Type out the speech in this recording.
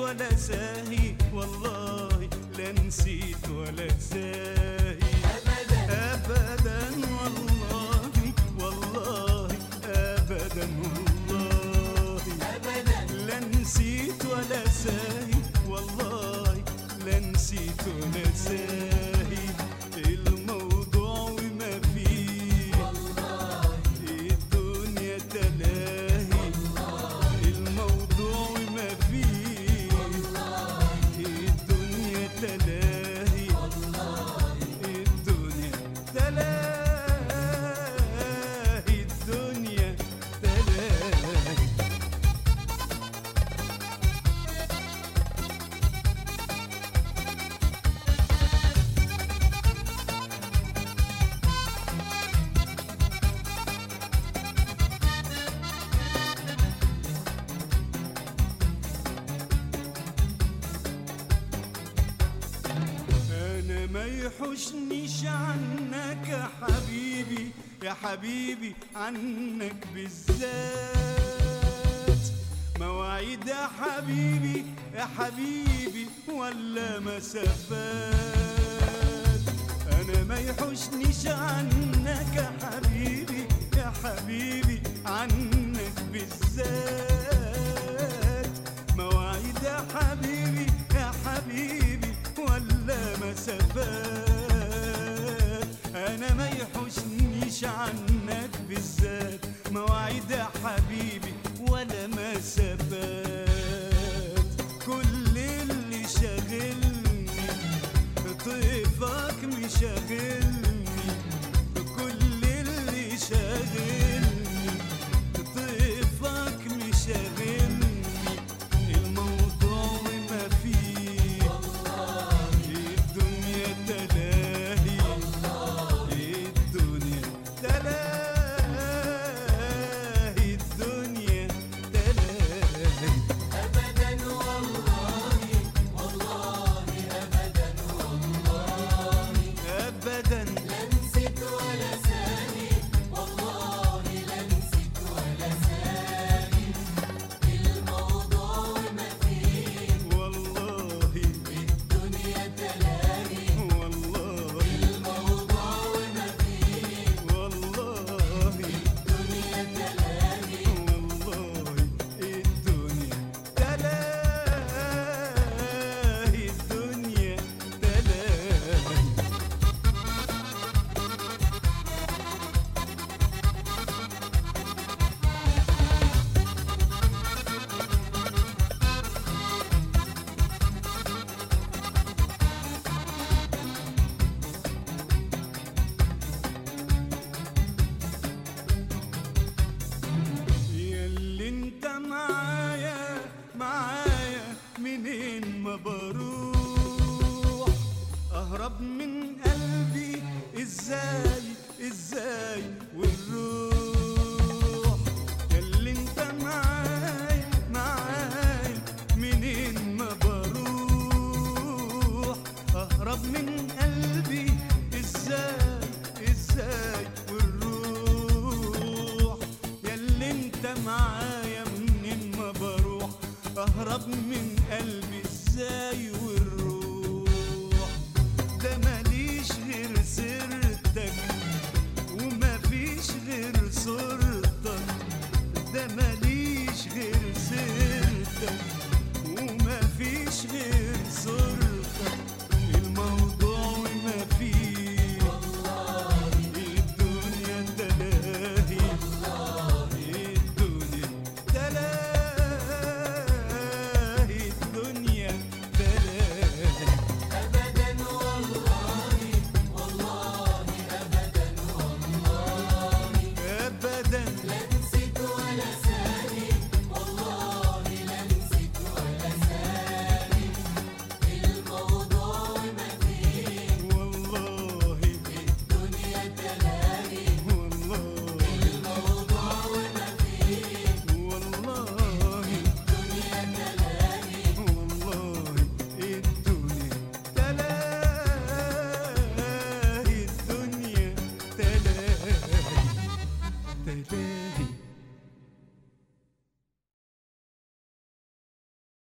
ولا ساهي، والله لا نسيت ولا ساهي أبدا أبدا، والله والله أبدا، والله أبدا لا نسيت ولا ساهي، والله لا نسيت ولا ساهي الموضوع وما فيه، والله الدنيا تلاهي، والله الموضوع وما فيه، والله الدنيا تلاهي، والله الدنيا تلاهي، الدنيا تلاهي. ما يحوشنيش عنك يا حبيبي يا حبيبي، عنك بالذات مواعيد يا حبيبي يا حبيبي ولا مسافات. أنا ما يحوشنيش عنك يا حبيبي يا حبيبي، عنك بالذات مواعيد يا حبيبي يا حبيبي ولا مسافات. أنا ما يحوشنيش عنك بالذات مواعيد يا حبيبي ولا مسافات. كل اللي شاغلني طيفك مشاغلني، كل اللي شاغلني طيفك مشاغلني الموضوع وما فيه، والله الدنيا تلاهي، والله الدنيا تلاهي، الدنيا تلاهي أبدا، والله والله أبدا، والله أبدا لا نسيت ولا ساهي، والله لا نسيت ولا ساهي الموضوع وما فيه، والله الدنيا تلاهي، والله الموضوع وما فيه، والله الدنيا تلاهي، والله الدنيا تلاهي، الدنيا تلاهي. ياللي انت معايا معايا منين ما بروح، اهرب من قلبي ازاي ازاي والروح. ياللي انت معايا معايا منين ما بروح، اهرب من قلبي ازاي ازاي والروح. ياللي انت معايا منين ما بروح، اهرب من قلبي